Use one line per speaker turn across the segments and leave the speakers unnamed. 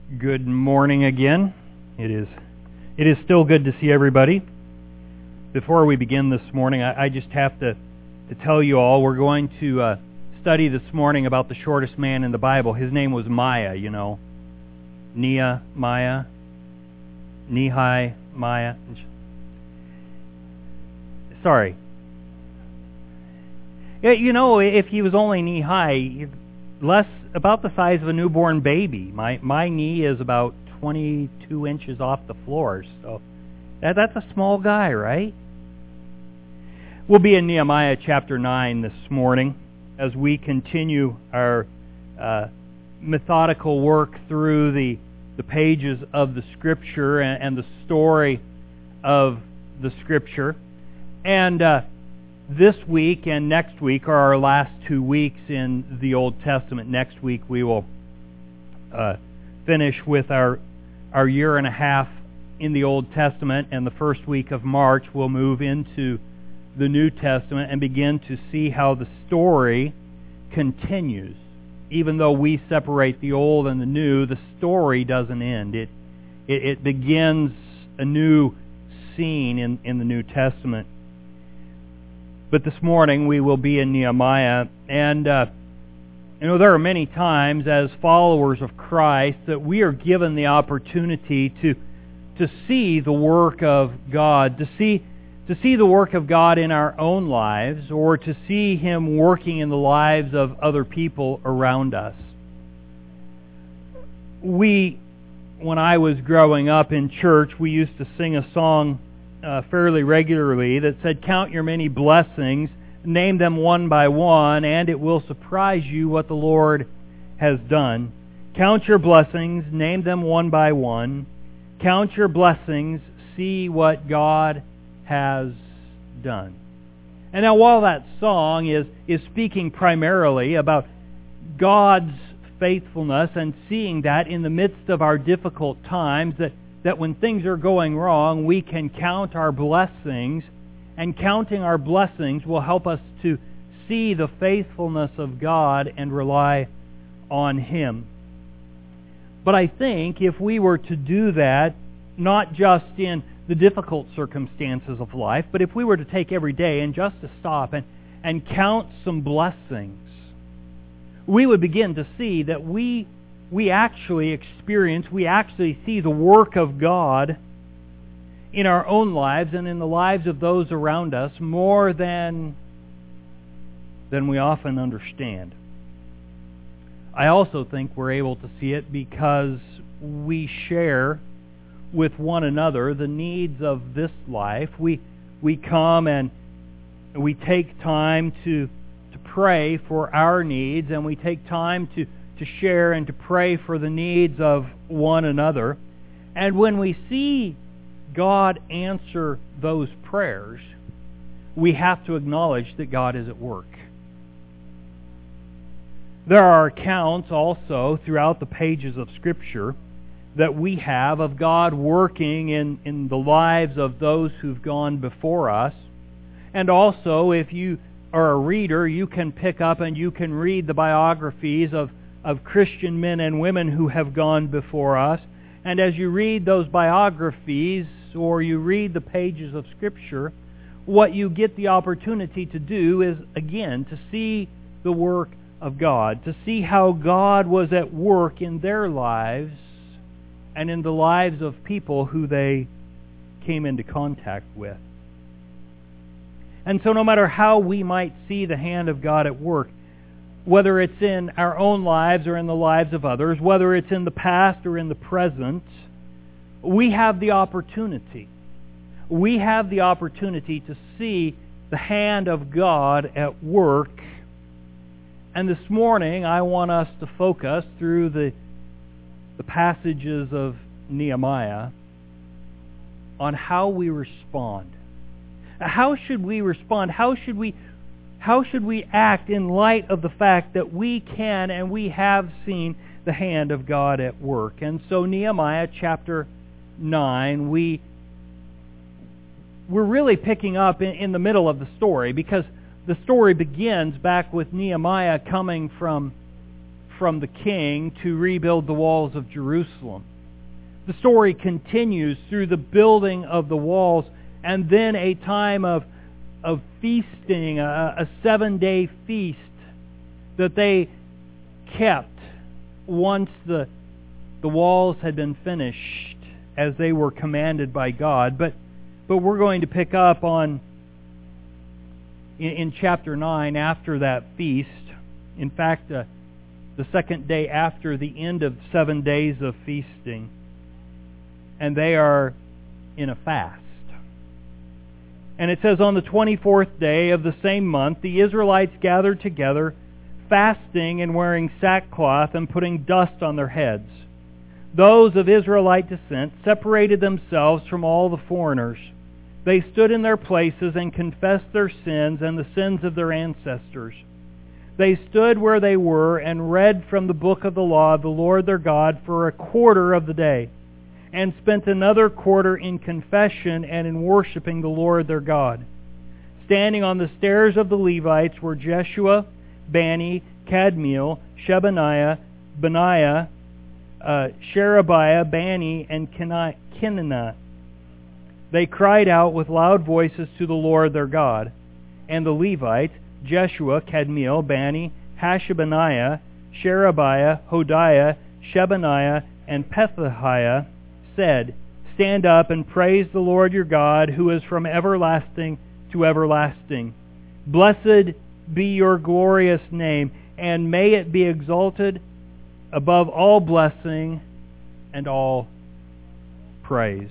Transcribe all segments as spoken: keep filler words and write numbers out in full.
Good morning again. It is it is still good to see everybody. Before we begin this morning, I, I just have to, to tell you all, we're going to uh, study this morning about the shortest man in the Bible. His name was Maya, you know. Nehemiah, Nehi, Maya. Sorry. Yeah, you know, if he was only knee-high, less about the size of a newborn baby. My my knee is about twenty-two inches off the floor, so that, that's a small guy, right? We'll be in Nehemiah chapter nine this morning as we continue our uh, methodical work through the the pages of the Scripture and, and the story of the Scripture. And uh, this week and next week are our last two weeks in the Old Testament. Next week we will uh, finish with our our year and a half in the Old Testament, and the first week of March we'll move into the New Testament and begin to see how the story continues. Even though we separate the old and the new, the story doesn't end. It it, it begins a new scene in, in the New Testament. But this morning we will be in Nehemiah, and uh, you know there are many times as followers of Christ that we are given the opportunity to to see the work of God, to see to see the work of God in our own lives, or to see Him working in the lives of other people around us. We, when I was growing up in church, we used to sing a song Uh, fairly regularly that said, "Count your many blessings, name them one by one, and it will surprise you what the Lord has done. Count your blessings, name them one by one. Count your blessings, see what God has done." And now while that song is, is speaking primarily about God's faithfulness and seeing that in the midst of our difficult times, that that when things are going wrong, we can count our blessings, and counting our blessings will help us to see the faithfulness of God and rely on Him. But I think if we were to do that, not just in the difficult circumstances of life, but if we were to take every day and just to stop and, and count some blessings, we would begin to see that we we actually experience, we actually see the work of God in our own lives and in the lives of those around us more than, than we often understand. I also think we're able to see it because we share with one another the needs of this life. We we come and we take time to to pray for our needs, and we take time to to share and to pray for the needs of one another. And when we see God answer those prayers, we have to acknowledge that God is at work. There are accounts also throughout the pages of Scripture that we have of God working in, in the lives of those who've gone before us. And also, if you are a reader, you can pick up and you can read the biographies of of Christian men and women who have gone before us. And as you read those biographies, or you read the pages of Scripture, what you get the opportunity to do is, again, to see the work of God, to see how God was at work in their lives and in the lives of people who they came into contact with. And so no matter how we might see the hand of God at work, whether it's in our own lives or in the lives of others, whether it's in the past or in the present, we have the opportunity. We have the opportunity to see the hand of God at work. And this morning, I want us to focus through the, the passages of Nehemiah on how we respond. How should we respond? How should we How should we act in light of the fact that we can and we have seen the hand of God at work? And so Nehemiah chapter nine, we, we're really picking up in, in the middle of the story, because the story begins back with Nehemiah coming from, from the king to rebuild the walls of Jerusalem. The story continues through the building of the walls and then a time of, of feasting, a, a seven-day feast that they kept once the, the walls had been finished as they were commanded by God. But, but we're going to pick up on in, in chapter nine after that feast. In fact, uh, the second day after the end of seven days of feasting. And they are in a fast. And it says, on the twenty-fourth day of the same month, the Israelites gathered together, fasting and wearing sackcloth and putting dust on their heads. Those of Israelite descent separated themselves from all the foreigners. They stood in their places and confessed their sins and the sins of their ancestors. They stood where they were and read from the book of the law of the Lord their God for a quarter of the day, and spent another quarter in confession and in worshiping the Lord their God. Standing on the stairs of the Levites were Jeshua, Bani, Kadmiel, Shebaniah, Benaiah, uh, Sherebiah, Bani, and Kenaniah. They cried out with loud voices to the Lord their God. And the Levites, Jeshua, Kadmiel, Bani, Hashabaniah, Sherebiah, Hodiah, Shebaniah, and Pethahiah, said, Stand up and praise the Lord your God, who is from everlasting to everlasting. Blessed be your glorious name, and may it be exalted above all blessing and all praise.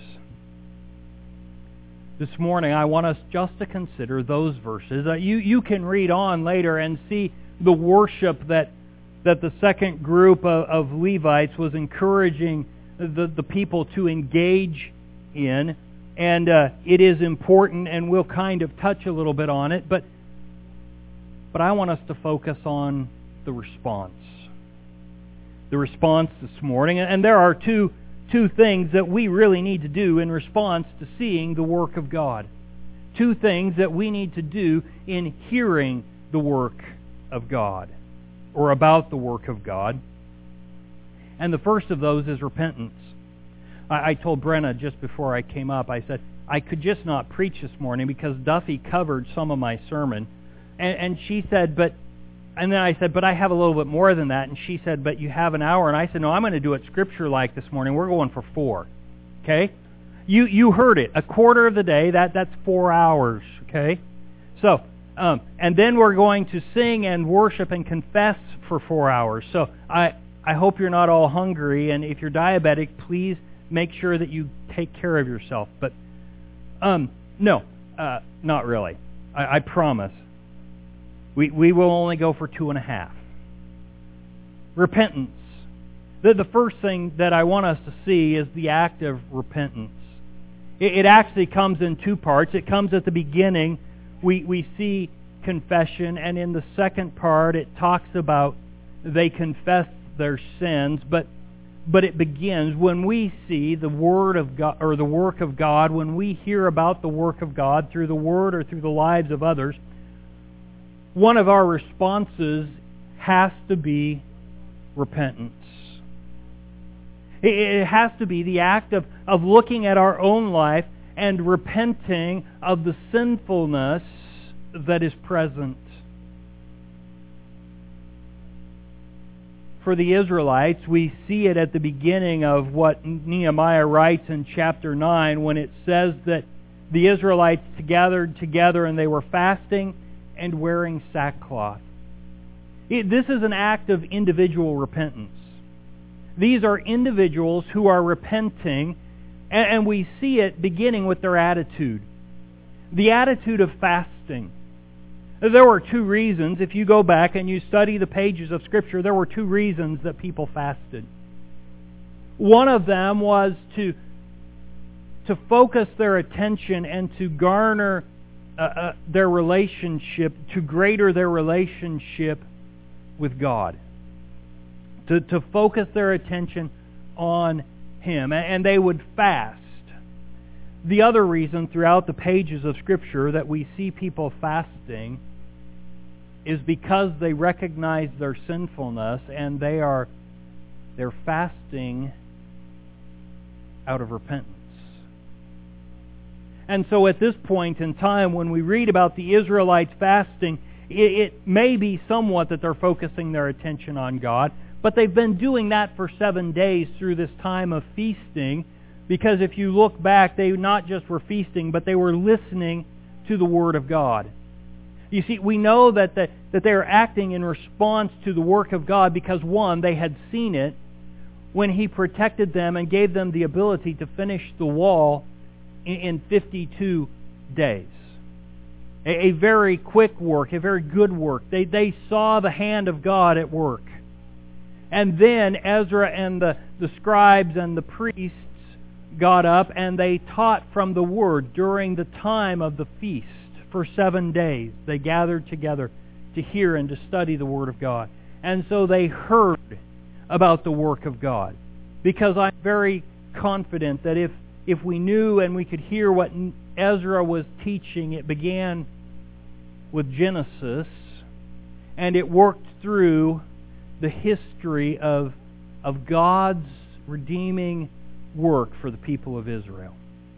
This morning, I want us just to consider those verses. Uh, you, you can read on later and see the worship that, that the second group of, of Levites was encouraging The, the people to engage in, and uh, it is important, and we'll kind of touch a little bit on it, but but I want us to focus on the response. The response this morning, and there are two two things that we really need to do in response to seeing the work of God. Two things that we need to do in hearing the work of God, or about the work of God. And the first of those is repentance. I, I told Brenna just before I came up, I said, I could just not preach this morning because Duffy covered some of my sermon. And, and she said, but, and then I said, but I have a little bit more than that. And she said, but you have an hour. And I said, no, I'm going to do it scripture-like this morning. We're going for four. Okay? You you heard it. A quarter of the day, that, that's four hours. Okay? So, um, and then we're going to sing and worship and confess for four hours. So I... I hope you're not all hungry, and if you're diabetic, please make sure that you take care of yourself. But, um, no, uh, not really. I, I promise. We we will only go for two and a half. Repentance. The, the first thing that I want us to see is the act of repentance. It, it actually comes in two parts. It comes at the beginning. We, we see confession, and in the second part, it talks about they confess their sins, but but it begins when we see the word of God, or the work of God, when we hear about the work of God through the word or through the lives of others. One of our responses has to be repentance. It has to be the act of, of looking at our own life and repenting of the sinfulness that is present. For the Israelites, we see it at the beginning of what Nehemiah writes in chapter nine when it says that the Israelites gathered together and they were fasting and wearing sackcloth. It, this is an act of individual repentance. These are individuals who are repenting, and, and we see it beginning with their attitude. The attitude of fasting. There were two reasons. If you go back and you study the pages of Scripture, there were two reasons that people fasted. One of them was to, to focus their attention and to garner uh, uh, their relationship, to greater their relationship with God. To, to focus their attention on Him. And they would fast. The other reason throughout the pages of Scripture that we see people fasting is because they recognize their sinfulness and they are they're fasting out of repentance. And so at this point in time, when we read about the Israelites fasting, it, it may be somewhat that they're focusing their attention on God, but they've been doing that for seven days through this time of feasting, because if you look back, they not just were feasting, but they were listening to the Word of God. You see, we know that, the, that they are acting in response to the work of God because, one, they had seen it when He protected them and gave them the ability to finish the wall in, in fifty-two days. A, a very quick work, a very good work. They, they saw the hand of God at work. And then Ezra and the, the scribes and the priests got up and they taught from the Word during the time of the feast. For seven days they gathered together to hear and to study the Word of God. And so they heard about the work of God. Because I'm very confident that if, if we knew and we could hear what Ezra was teaching, it began with Genesis and it worked through the history of, of God's redeeming work for the people of Israel.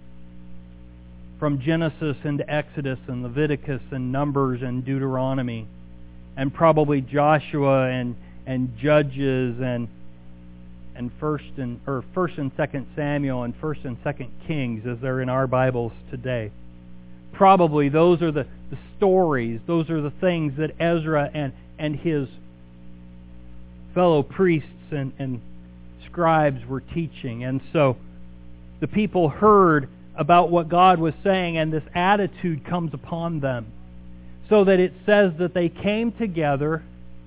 From Genesis into Exodus and Leviticus and Numbers and Deuteronomy, and probably Joshua and and Judges and and first and or first and second Samuel and first and second Kings, as they're in our Bibles today. Probably those are the, the stories, those are the things that Ezra and, and his fellow priests and, and scribes were teaching. And so the people heard about what God was saying, and this attitude comes upon them. So that it says that they came together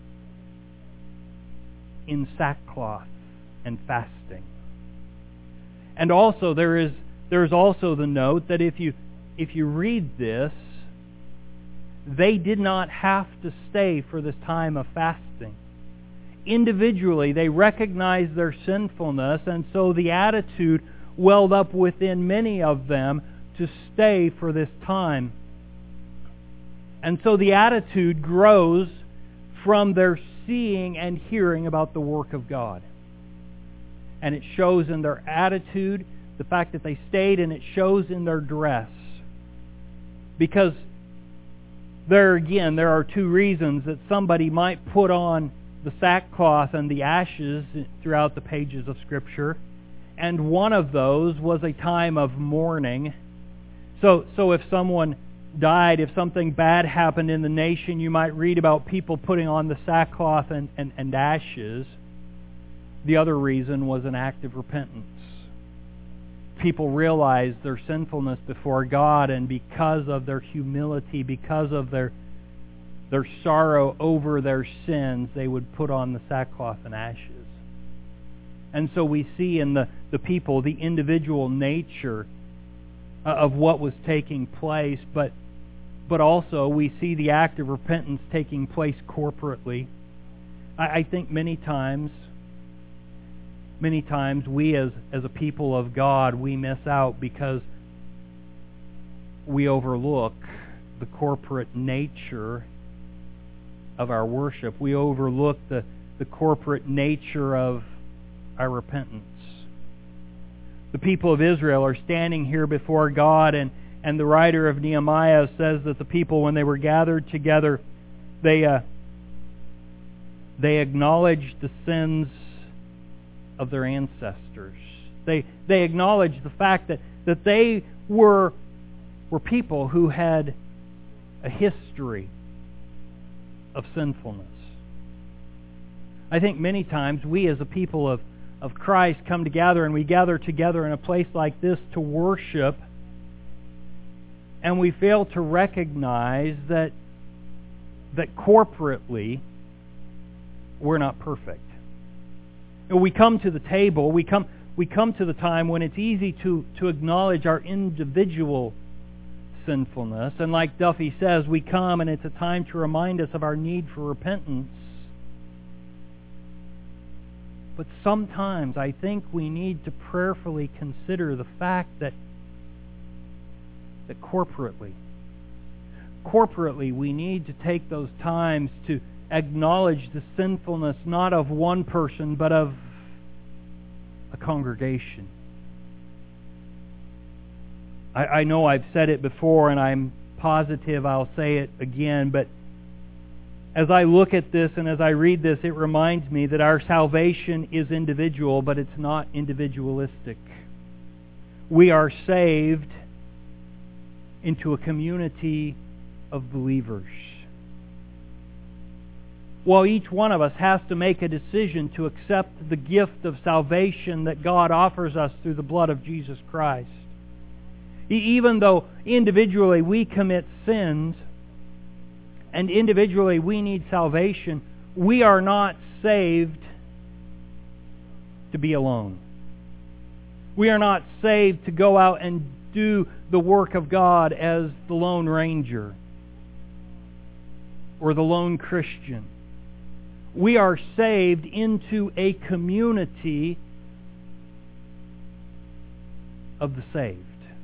in sackcloth and fasting. And also there is there is also the note that if you if you read this, they did not have to stay for this time of fasting. Individually, they recognized their sinfulness, and so the attitude welled up within many of them to stay for this time. And so the attitude grows from their seeing and hearing about the work of God. And it shows in their attitude, the fact that they stayed, and it shows in their dress. Because there again, there are two reasons that somebody might put on the sackcloth and the ashes throughout the pages of Scripture. And one of those was a time of mourning. So, so if someone died, if something bad happened in the nation, you might read about people putting on the sackcloth and, and, and ashes. The other reason was an act of repentance. People realized their sinfulness before God, and because of their humility, because of their their sorrow over their sins, they would put on the sackcloth and ashes. And so we see in the, the people the individual nature of what was taking place, but but also we see the act of repentance taking place corporately. I, I think many times, many times we as, as a people of God, we miss out because we overlook the corporate nature of our worship. We overlook the, the corporate nature of our repentance. The people of Israel are standing here before God, and, and the writer of Nehemiah says that the people, when they were gathered together, they uh, they acknowledged the sins of their ancestors. They they acknowledged the fact that, that they were were people who had a history of sinfulness. I think many times we as a people of of Christ come together, and we gather together in a place like this to worship, and we fail to recognize that that corporately we're not perfect. We come to the table, we come we come to the time when it's easy to, to acknowledge our individual sinfulness, and like Duffy says, we come and it's a time to remind us of our need for repentance. But sometimes I think we need to prayerfully consider the fact that that corporately, corporately, we need to take those times to acknowledge the sinfulness not of one person, but of a congregation. I, I know I've said it before, and I'm positive I'll say it again, but as I look at this and as I read this, it reminds me that our salvation is individual, but it's not individualistic. We are saved into a community of believers. While each one of us has to make a decision to accept the gift of salvation that God offers us through the blood of Jesus Christ, even though individually we commit sins and individually we need salvation, we are not saved to be alone. We are not saved to go out and do the work of God as the Lone Ranger or the lone Christian. We are saved into a community of the saved.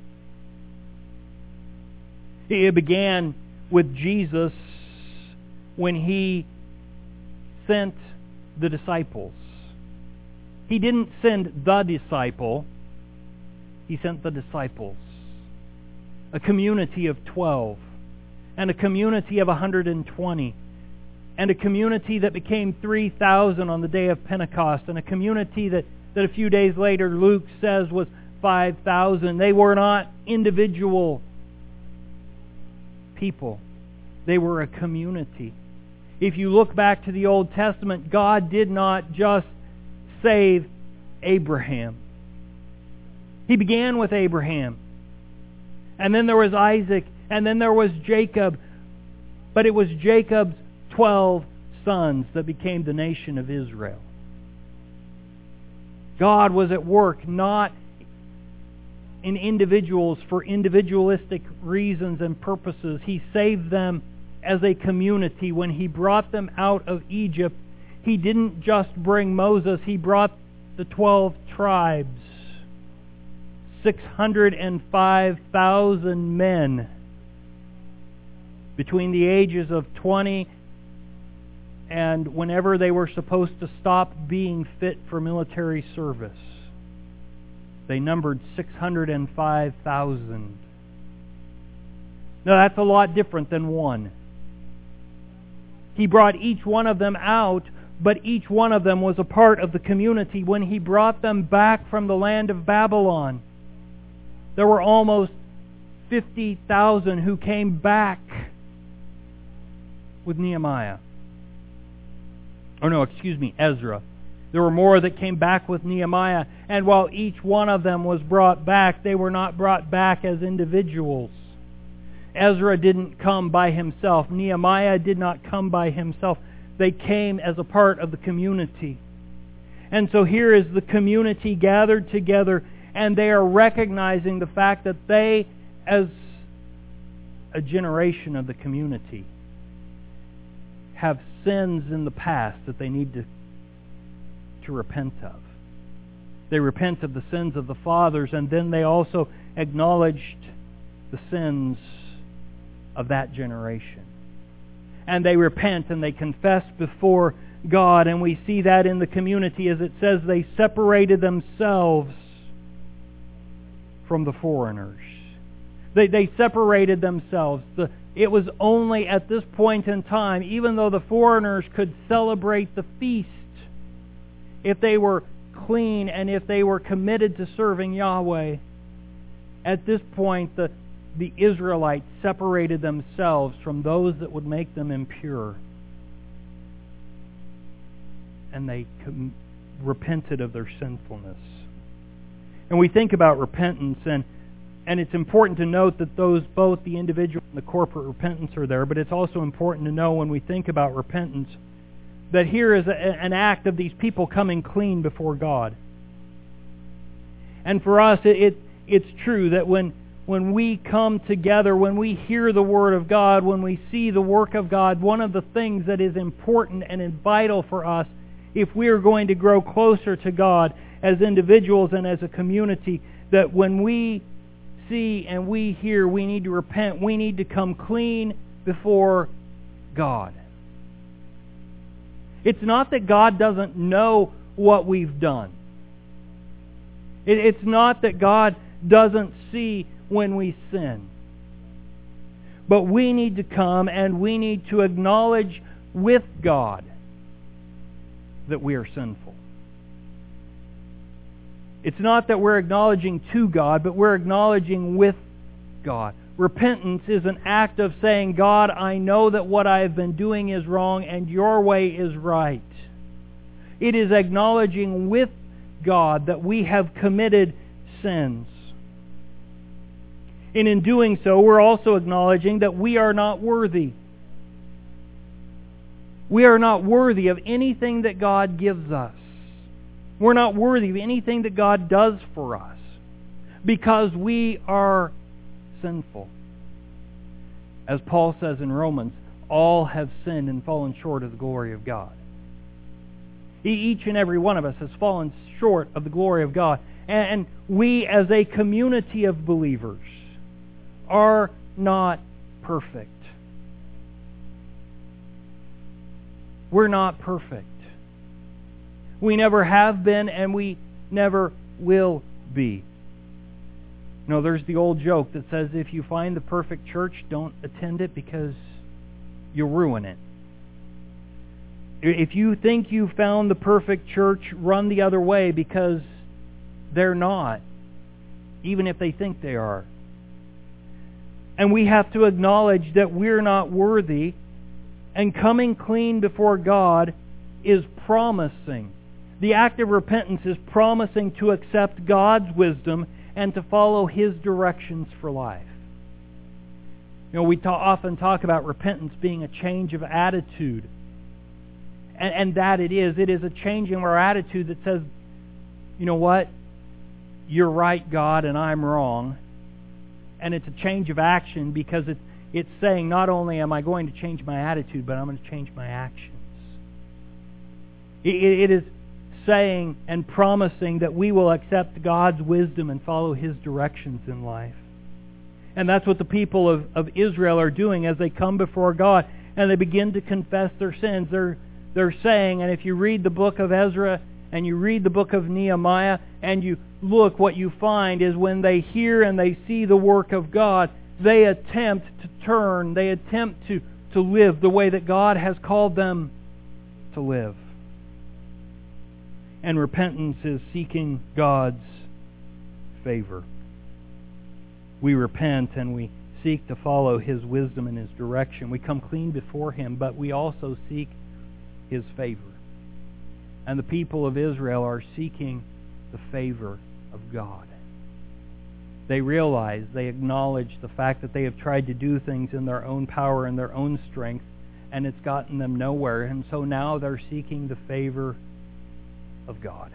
It began with Jesus when He sent the disciples. He didn't send the disciple. He sent the disciples. A community of twelve. And a community of one hundred twenty. And a community that became three thousand on the day of Pentecost. And a community that, that a few days later Luke says was five thousand. They were not individual people. They were a community. If you look back to the Old Testament, God did not just save Abraham. He began with Abraham. And then there was Isaac. And then there was Jacob. But it was Jacob's twelve sons that became the nation of Israel. God was at work not in individuals for individualistic reasons and purposes. He saved them as a community. When He brought them out of Egypt, He didn't just bring Moses, He brought the twelve tribes. six hundred five thousand men between the ages of twenty and whenever they were supposed to stop being fit for military service. They numbered six hundred five thousand. Now that's a lot different than one. He brought each one of them out, but each one of them was a part of the community. When He brought them back from the land of Babylon, there were almost fifty thousand who came back with Nehemiah. Oh no, excuse me, Ezra. There were more that came back with Nehemiah. And while each one of them was brought back, they were not brought back as individuals. Ezra didn't come by himself. Nehemiah did not come by himself. They came as a part of the community. And so here is the community gathered together, and they are recognizing the fact that they, as a generation of the community, have sins in the past that they need to, to repent of. They repent of the sins of the fathers, and then they also acknowledged the sins of that generation. And they repent and they confess before God, and we see that in the community as it says they separated themselves from the foreigners. They, they separated themselves. The, it was only at this point in time, even though the foreigners could celebrate the feast, if they were clean and if they were committed to serving Yahweh, at this point the, the Israelites separated themselves from those that would make them impure. And they com- repented of their sinfulness. And we think about repentance, and and it's important to note that those, both the individual and the corporate repentance are there, but it's also important to know when we think about repentance that here is a, an act of these people coming clean before God. And for us, it, it it's true that when when we come together, when we hear the Word of God, when we see the work of God, one of the things that is important and vital for us, if we are going to grow closer to God as individuals and as a community, that when we see and we hear, we need to repent, we need to come clean before God. It's not that God doesn't know what we've done. It, it's not that God doesn't see when we sin. But we need to come and we need to acknowledge with God that we are sinful. It's not that we're acknowledging to God, but we're acknowledging with God. Repentance is an act of saying, God, I know that what I have been doing is wrong and your way is right. It is acknowledging with God that we have committed sins. And in doing so, we're also acknowledging that we are not worthy. We are not worthy of anything that God gives us. We're not worthy of anything that God does for us because we are sinful. As Paul says in Romans, all have sinned and fallen short of the glory of God. Each and every one of us has fallen short of the glory of God. And we as a community of believers are not perfect. We're not perfect. We never have been and we never will be. You know, there's the old joke that says if you find the perfect church, don't attend it because you'll ruin it. If you think you found the perfect church, run the other way because they're not, even if they think they are. And we have to acknowledge that we're not worthy, and coming clean before God is promising. The act of repentance is promising to accept God's wisdom and to follow His directions for life. You know, we ta- often talk about repentance being a change of attitude. And, and that it is. It is a change in our attitude that says, you know what? You're right, God, and I'm wrong. And it's a change of action because it's, it's saying not only am I going to change my attitude, but I'm going to change my actions. It, it is saying and promising that we will accept God's wisdom and follow His directions in life. And that's what the people of, of Israel are doing as they come before God and they begin to confess their sins. They're, they're saying, and if you read the book of Ezra and you read the book of Nehemiah and you look, what you find is when they hear and they see the work of God, they attempt to turn, they attempt to, to live the way that God has called them to live. And repentance is seeking God's favor. We repent and we seek to follow His wisdom and His direction. We come clean before Him, but we also seek His favor. And the people of Israel are seeking the favor of God. They realize, they acknowledge the fact that they have tried to do things in their own power and their own strength, and it's gotten them nowhere. And so now they're seeking the favor of God.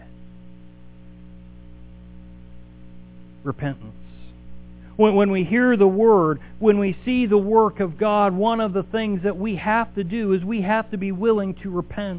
Repentance. When, when we hear the Word, when we see the work of God, one of the things that we have to do is we have to be willing to repent.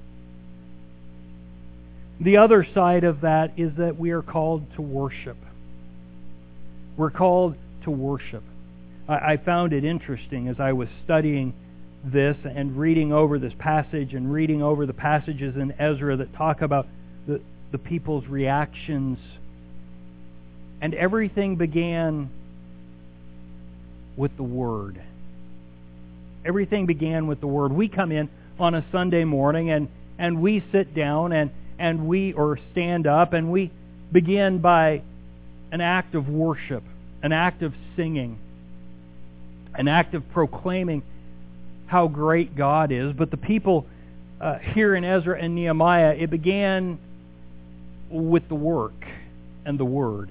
The other side of that is that we are called to worship. We're called to worship. I, I found it interesting as I was studying this and reading over this passage and reading over the passages in Ezra that talk about the, the people's reactions. And everything began with the Word. Everything began with the Word. We come in on a Sunday morning and, and we sit down and, and we, or stand up, and we begin by an act of worship, an act of singing, an act of proclaiming how great God is. But the people uh, here in Ezra and Nehemiah, it began with the work and the Word.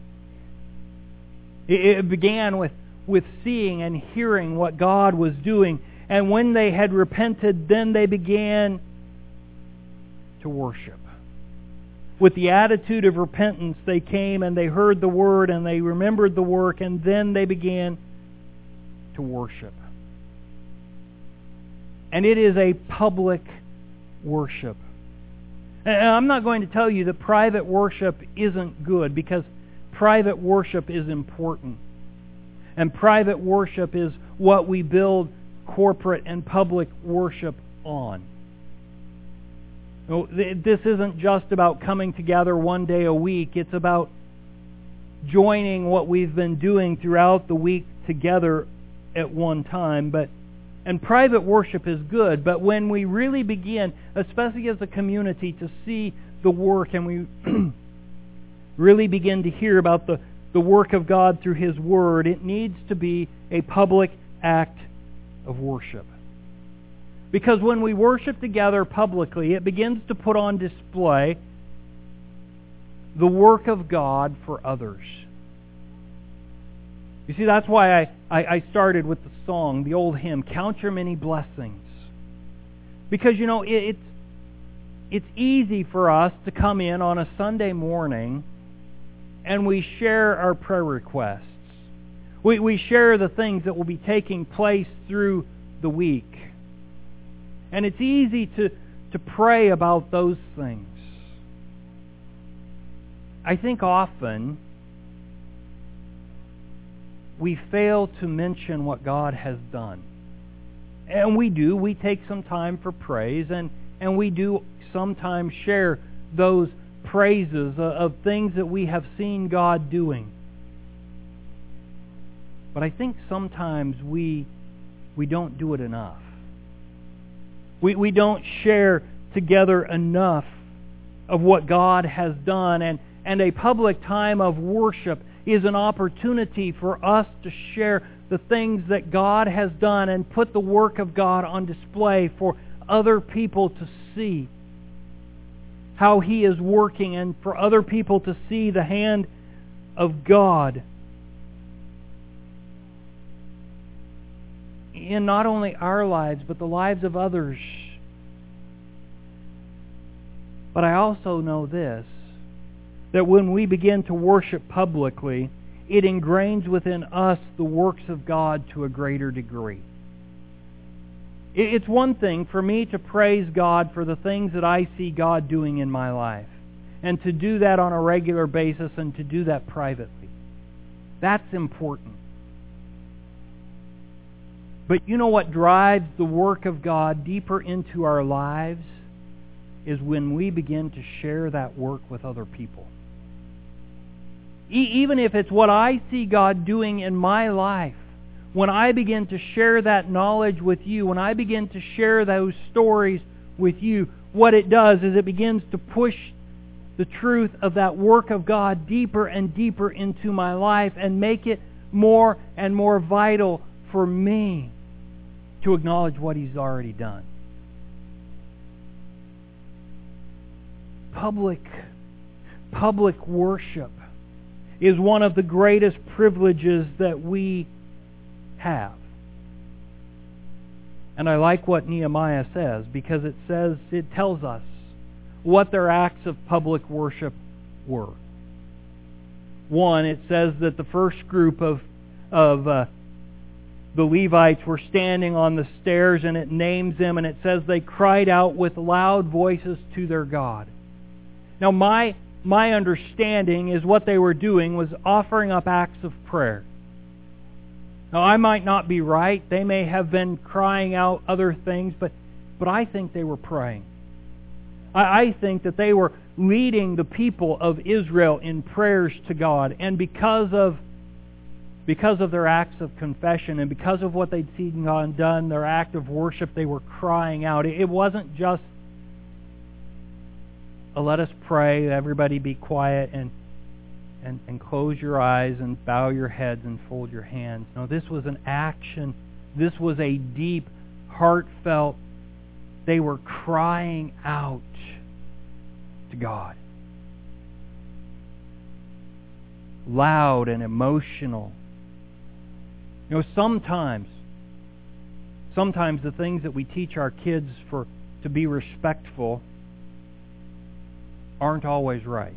It, it began with, with seeing and hearing what God was doing. And when they had repented, then they began to worship. With the attitude of repentance, they came and they heard the Word and they remembered the work, and then they began to worship. And it is a public worship. And I'm not going to tell you that private worship isn't good, because private worship is important. And private worship is what we build corporate and public worship on. This isn't just about coming together one day a week. It's about joining what we've been doing throughout the week together at one time. But and private worship is good, but when we really begin, especially as a community, to see the work and we really begin to hear about the, the work of God through His Word, it needs to be a public act of worship. Because when we worship together publicly, it begins to put on display the work of God for others. You see, that's why I, I, I started with the song, the old hymn, Count Your Many Blessings. Because, you know, it, it's, it's easy for us to come in on a Sunday morning and we share our prayer requests. We, we share the things that will be taking place through the week. And it's easy to, to pray about those things. I think often we fail to mention what God has done. And we do. We take some time for praise, and, and we do sometimes share those praises of, of things that we have seen God doing. But I think sometimes we we don't do it enough. We we don't share together enough of what God has done, and, and a public time of worship is an opportunity for us to share the things that God has done and put the work of God on display for other people to see how He is working, and for other people to see the hand of God in not only our lives, but the lives of others. But I also know this, that when we begin to worship publicly, it ingrains within us the works of God to a greater degree. It's one thing for me to praise God for the things that I see God doing in my life, and to do that on a regular basis and to do that privately. That's important. But you know what drives the work of God deeper into our lives is when we begin to share that work with other people. E- even if it's what I see God doing in my life, when I begin to share that knowledge with you, when I begin to share those stories with you, what it does is it begins to push the truth of that work of God deeper and deeper into my life and make it more and more vital for me to acknowledge what He's already done. Public, public worship is one of the greatest privileges that we have. And I like what Nehemiah says, because it says, it tells us what their acts of public worship were. One, it says that the first group of of uh, the Levites were standing on the stairs, and it names them, and it says they cried out with loud voices to their God. Now, my my understanding is what they were doing was offering up acts of prayer. Now, I might not be right. They may have been crying out other things, but, but I think they were praying. I, I think that they were leading the people of Israel in prayers to God. And because of, because of their acts of confession and because of what they'd seen God done, their act of worship, they were crying out. It, it wasn't just a let us pray, everybody be quiet and And, and close your eyes and bow your heads and fold your hands. No, this was an action. This was a deep, heartfelt, they were crying out to God. Loud and emotional. You know, sometimes, sometimes the things that we teach our kids for to be respectful aren't always right.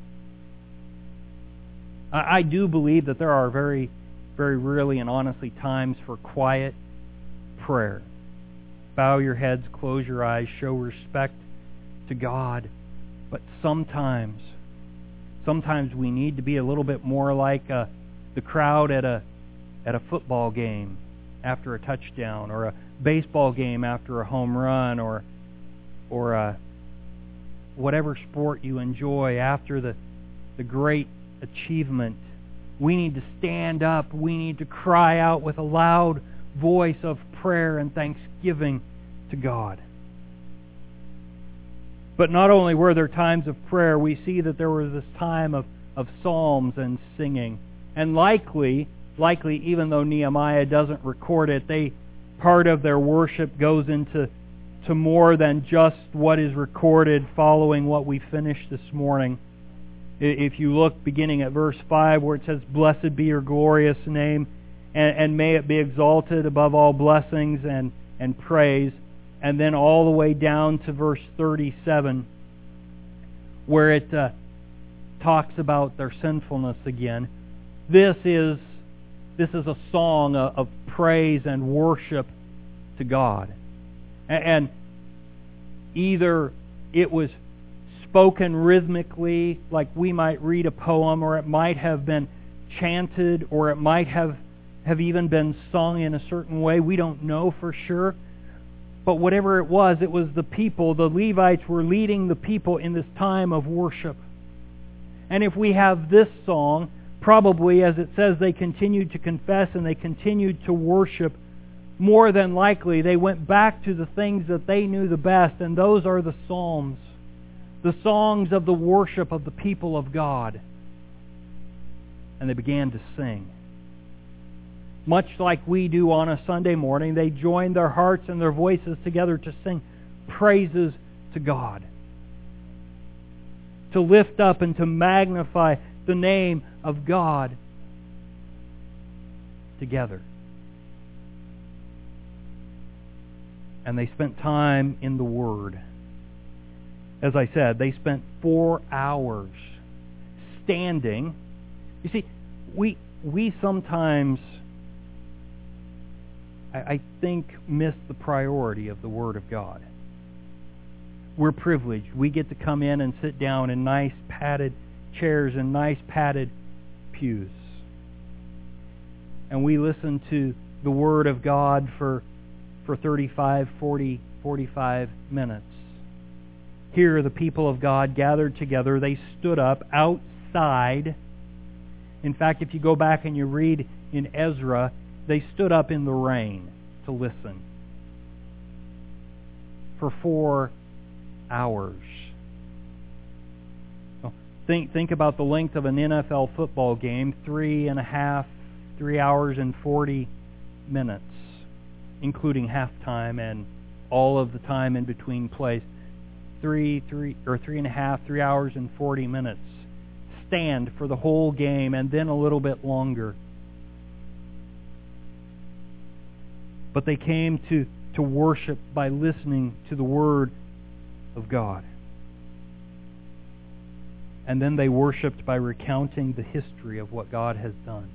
I do believe that there are very, very really and honestly times for quiet prayer. Bow your heads, close your eyes, show respect to God. But sometimes, sometimes we need to be a little bit more like uh, the crowd at a at a football game after a touchdown, or a baseball game after a home run, or or a whatever sport you enjoy after the the great achievement. We need to stand up. We need to cry out with a loud voice of prayer and thanksgiving to God. But not only were there times of prayer, we see that there was this time of, of psalms and singing. And likely, likely, even though Nehemiah doesn't record it, they part of their worship goes into to more than just what is recorded following what we finished this morning. If you look beginning at verse five where it says, "Blessed be your glorious name, and, and may it be exalted above all blessings and, and praise," and then all the way down to verse thirty-seven where it uh, talks about their sinfulness again. This is this is a song of praise and worship to God. And either it was spoken rhythmically, like we might read a poem, or it might have been chanted, or it might have, have even been sung in a certain way. We don't know for sure. But whatever it was, it was the people, the Levites were leading the people in this time of worship. And if we have this song, probably, as it says, they continued to confess and they continued to worship, more than likely they went back to the things that they knew the best, and those are the Psalms, the songs of the worship of the people of God. And they began to sing. Much like we do on a Sunday morning, they joined their hearts and their voices together to sing praises to God, to lift up and to magnify the name of God together. And they spent time in the Word. As I said, they spent four hours standing. You see, we we sometimes, I, I think, miss the priority of the Word of God. We're privileged. We get to come in and sit down in nice padded chairs and nice padded pews. And we listen to the Word of God for, for thirty-five, forty, forty-five minutes. Here the people of God gathered together. They stood up outside. In fact, if you go back and you read in Ezra, they stood up in the rain to listen for four hours. Well, think think about the length of an N F L football game: three and a half, three hours and forty minutes, including halftime and all of the time in between plays. Three, three, or three and a half, three hours and forty minutes. Stand for the whole game, and then a little bit longer. But they came to, to worship by listening to the Word of God. And then they worshipped by recounting the history of what God has done.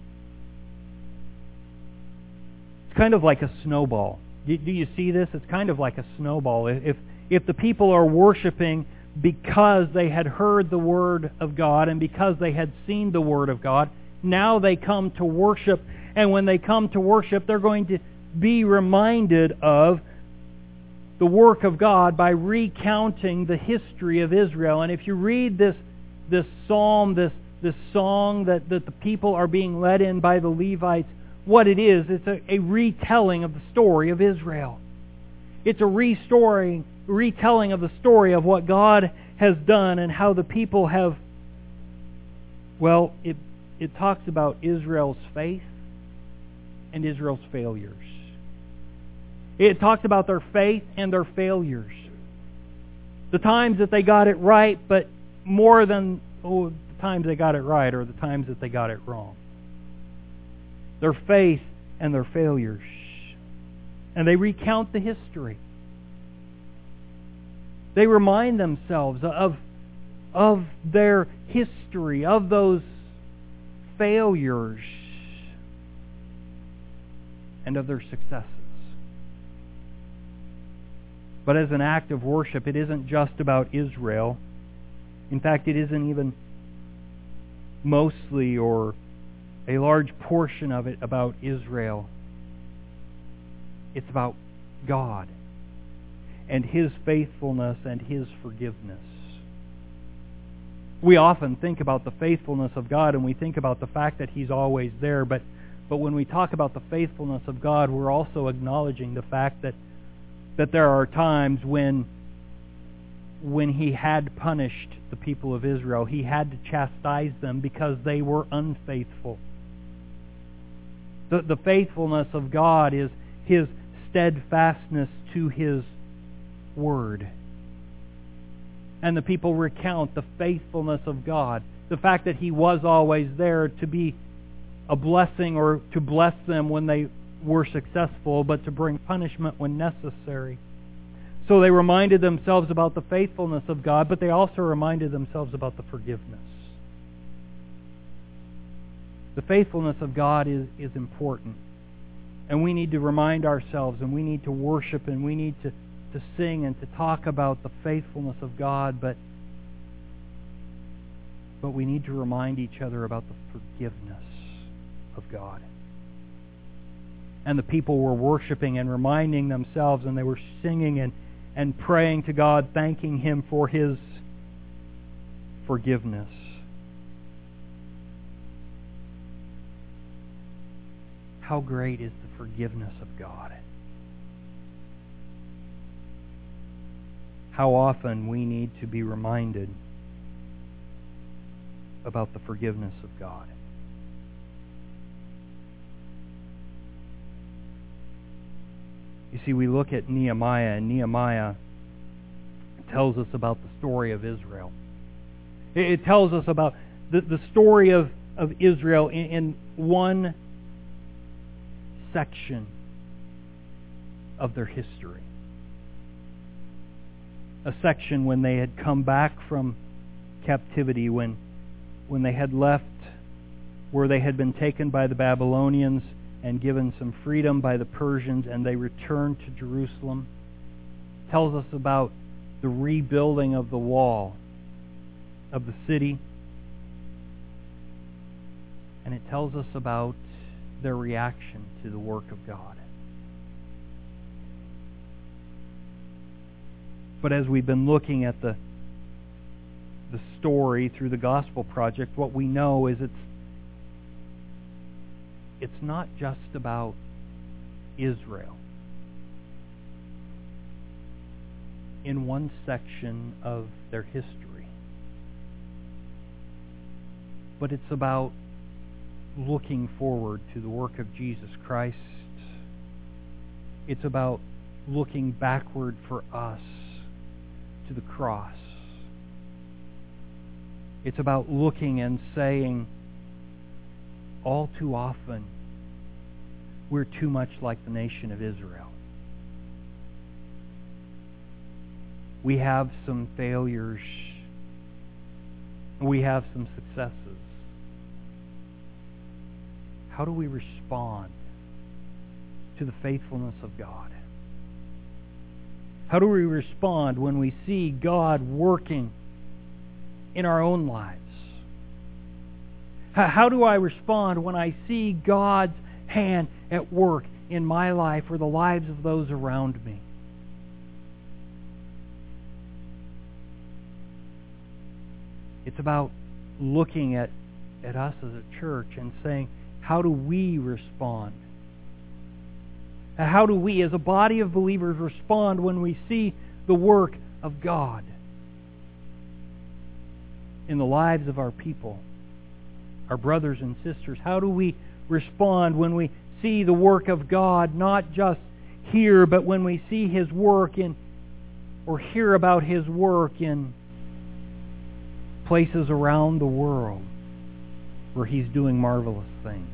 It's kind of like a snowball. Do, do you see this? It's kind of like a snowball. If If the people are worshiping because they had heard the Word of God and because they had seen the Word of God, now they come to worship. And when they come to worship, they're going to be reminded of the work of God by recounting the history of Israel. And if you read this this psalm, this, this song that, that the people are being led in by the Levites, what it is, it's a, a retelling of the story of Israel. It's a restoring, retelling of the story of what God has done and how the people have, well, it, it talks about Israel's faith and Israel's failures. It talks about their faith and their failures. The times that they got it right, but more than oh, the times they got it right or the times that they got it wrong. Their faith and their failures. And they recount the history. They remind themselves of, of their history, of those failures, and of their successes. But as an act of worship, it isn't just about Israel. In fact, it isn't even mostly or a large portion of it about Israel. It's about God and His faithfulness and His forgiveness. We often think about the faithfulness of God and we think about the fact that He's always there, but, but when we talk about the faithfulness of God, we're also acknowledging the fact that, that there are times when, when He had punished the people of Israel. He had to chastise them because they were unfaithful. The, the faithfulness of God is His steadfastness to His Word. And the people recount the faithfulness of God. The fact that He was always there to be a blessing or to bless them when they were successful, but to bring punishment when necessary. So they reminded themselves about the faithfulness of God, but they also reminded themselves about the forgiveness. The faithfulness of God is, is important. And we need to remind ourselves, and we need to worship, and we need to, to sing and to talk about the faithfulness of God, but, but we need to remind each other about the forgiveness of God. And the people were worshiping and reminding themselves, and they were singing and, and praying to God, thanking Him for His forgiveness. How great is the forgiveness of God? How often we need to be reminded about the forgiveness of God. You see, we look at Nehemiah, and Nehemiah tells us about the story of Israel. It tells us about the, the story of, of Israel in, in one section of their history. A section when they had come back from captivity, when, when they had left where they had been taken by the Babylonians and given some freedom by the Persians, and they returned to Jerusalem. It tells us about the rebuilding of the wall of the city. And it tells us about their reaction to the work of God. But as we've been looking at the the story through the Gospel Project, what we know is it's it's not just about Israel. In one section of their history. But it's about looking forward to the work of Jesus Christ. It's about looking backward for us to the cross. It's about looking and saying, all too often, we're too much like the nation of Israel. We have some failures. We have some successes. How do we respond to the faithfulness of God? How do we respond when we see God working in our own lives? How do I respond when I see God's hand at work in my life or the lives of those around me? It's about looking at, at us as a church and saying, how do we respond? How do we as a body of believers respond when we see the work of God in the lives of our people, our brothers and sisters? How do we respond when we see the work of God, not just here, but when we see His work in, or hear about His work in places around the world where He's doing marvelous things?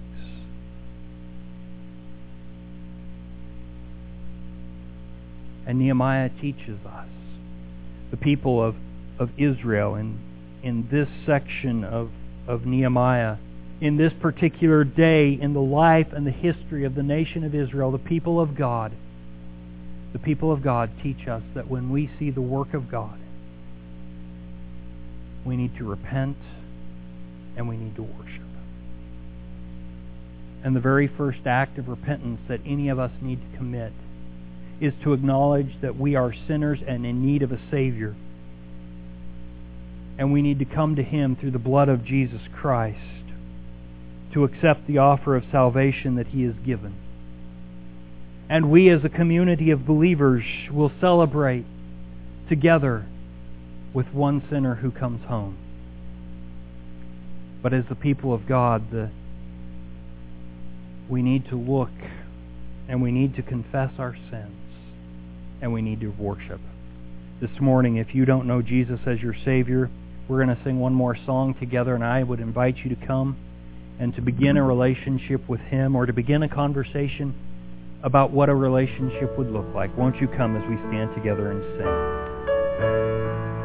And Nehemiah teaches us, the people of, of Israel, in, in this section of, of Nehemiah, in this particular day in the life and the history of the nation of Israel, the people of God, the people of God teach us that when we see the work of God, we need to repent and we need to worship. And the very first act of repentance that any of us need to commit is to acknowledge that we are sinners and in need of a Savior. And we need to come to Him through the blood of Jesus Christ to accept the offer of salvation that He has given. And we as a community of believers will celebrate together with one sinner who comes home. But as the people of God, the, we need to look and we need to confess our sins and we need to worship. This morning, if you don't know Jesus as your Savior, we're going to sing one more song together, and I would invite you to come and to begin a relationship with Him, or to begin a conversation about what a relationship would look like. Won't you come as we stand together and sing?